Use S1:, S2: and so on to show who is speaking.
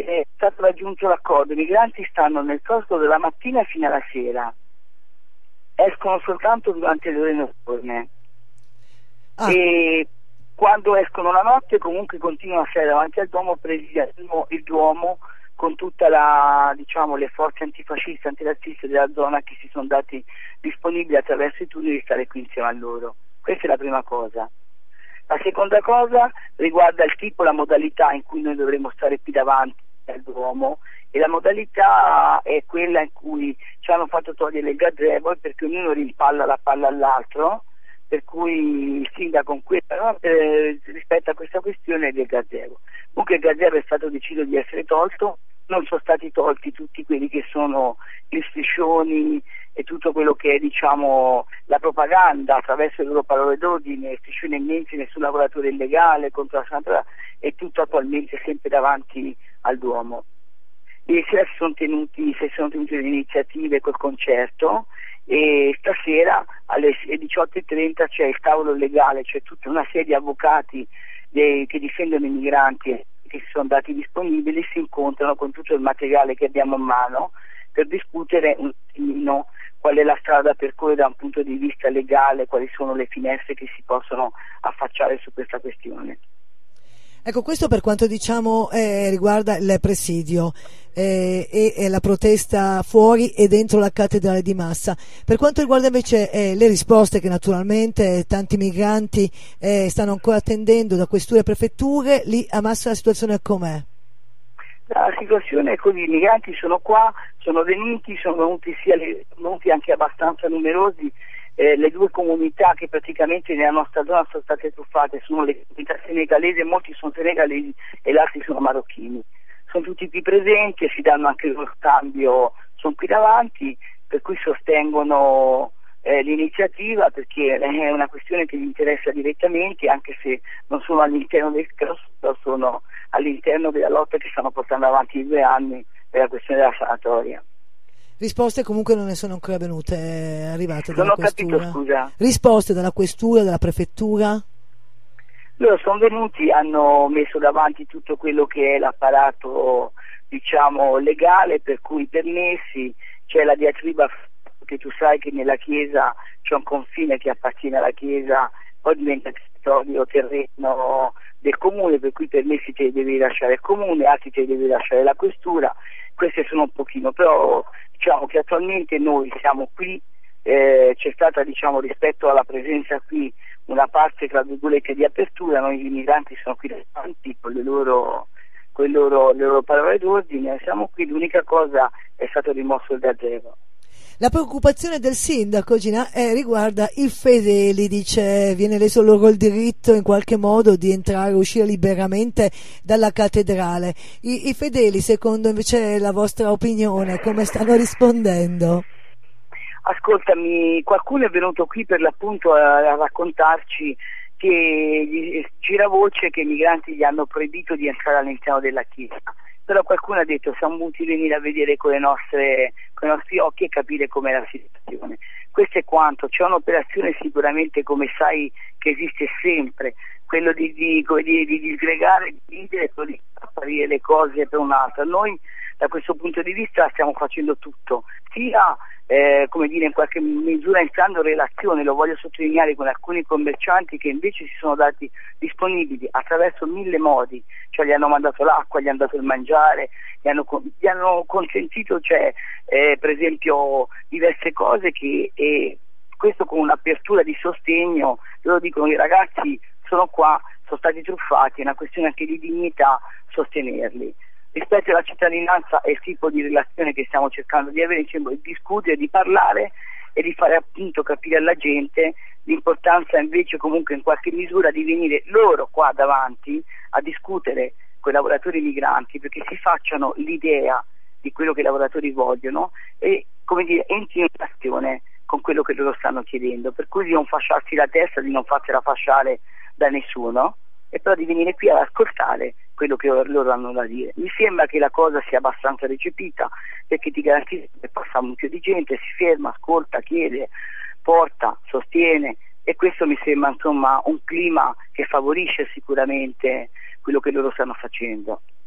S1: è stato raggiunto l'accordo, i migranti stanno nel posto dalla mattina fino alla sera, escono soltanto durante le ore notturne e quando escono la notte comunque continuano a stare davanti al Duomo, presidiano il Duomo con tutta le forze antifasciste, antirazziste della zona che si sono dati disponibili attraverso i tunnel di stare qui insieme a loro. Questa è la prima cosa. La seconda cosa riguarda il tipo, la modalità in cui noi dovremo stare qui davanti al Duomo, e la modalità è quella in cui ci hanno fatto togliere il gazebo perché ognuno rimpalla la palla all'altro, per cui il sindaco rispetto a questa questione del gazebo. Comunque il gazebo è stato deciso di essere tolto, non sono stati tolti tutti quelli che sono gli striscioni e tutto quello che è la propaganda attraverso le loro parole d'ordine, striscioni immensi, nessun lavoratore illegale contro la sanità, e tutto attualmente sempre davanti al Duomo. Ieri sera si sono tenute le iniziative col concerto e stasera alle 18:30 c'è il tavolo legale, c'è tutta una serie di avvocati che difendono i migranti che si sono dati disponibili, si incontrano con tutto il materiale che abbiamo a mano per discutere un attimino qual è la strada da percorrere da un punto di vista legale, quali sono le finestre che si possono affacciare su questa questione.
S2: Ecco, questo per quanto riguarda il presidio e la protesta fuori e dentro la cattedrale di Massa. Per quanto riguarda invece le risposte che naturalmente tanti migranti stanno ancora attendendo da questure e prefetture, lì a Massa la situazione com'è?
S1: La situazione è così, i migranti sono qua, sono venuti anche abbastanza numerosi. Le due comunità che praticamente nella nostra zona sono state truffate sono le comunità senegalesi, molti sono senegalesi e gli altri sono marocchini. Sono tutti qui presenti e si danno anche lo scambio, sono qui davanti, per cui sostengono l'iniziativa perché è una questione che gli interessa direttamente, anche se non sono all'interno del caos, sono all'interno della lotta che stanno portando avanti i 2 anni per la questione della sanatoria.
S2: Risposte comunque non ne sono ancora venute, arrivate dalla
S1: non ho
S2: questura.
S1: Capito, scusa.
S2: Risposte dalla questura, dalla prefettura?
S1: Loro sono venuti, hanno messo davanti tutto quello che è l'apparato legale, per cui i permessi, c'è la diatriba che tu sai che nella Chiesa c'è un confine che appartiene alla Chiesa, poi diventa territorio, terreno del comune, per cui i permessi te li devi lasciare il comune, altri te li devi lasciare la questura. Queste sono un pochino, però diciamo che attualmente noi siamo qui, c'è stata rispetto alla presenza qui una parte tra virgolette di apertura, noi i migranti sono qui davanti con le loro parole d'ordine, siamo qui, l'unica cosa è stato rimosso il gazebo.
S2: La preoccupazione del sindaco Gina riguarda i fedeli, dice viene leso loro il diritto in qualche modo di entrare e uscire liberamente dalla cattedrale. I fedeli, secondo invece la vostra opinione, come stanno rispondendo?
S1: Ascoltami, qualcuno è venuto qui per l'appunto a raccontarci che gira voce che i migranti gli hanno proibito di entrare all'interno della chiesa. Però qualcuno ha detto siamo voluti venire a vedere con i nostri occhi e capire com'è la situazione. Questo è quanto, c'è un'operazione sicuramente, come sai, che esiste sempre, quello di disgregare, di dividere, di apparire le cose per un'altra. Noi da questo punto di vista stiamo facendo tutto, sia in qualche misura entrando in relazione, lo voglio sottolineare, con alcuni commercianti che invece si sono dati disponibili attraverso 1000 modi, cioè gli hanno mandato l'acqua, gli hanno dato il mangiare, gli hanno consentito per esempio diverse cose e questo con un'apertura di sostegno. Loro dicono che i ragazzi sono qua, sono stati truffati, è una questione anche di dignità sostenerli. Rispetto alla cittadinanza è il tipo di relazione che stiamo cercando di avere, di discutere, di parlare e di fare appunto capire alla gente l'importanza invece comunque in qualche misura di venire loro qua davanti a discutere con i lavoratori migranti, perché si facciano l'idea di quello che i lavoratori vogliono e entrino in azione con quello che loro stanno chiedendo, per cui di non fasciarsi la testa, di non farsela fasciare da nessuno, e però di venire qui ad ascoltare quello che loro hanno da dire. Mi sembra che la cosa sia abbastanza recepita, perché ti garantisco che passa un mucchio di gente, si ferma, ascolta, chiede, porta, sostiene, e questo mi sembra un clima che favorisce sicuramente quello che loro stanno facendo.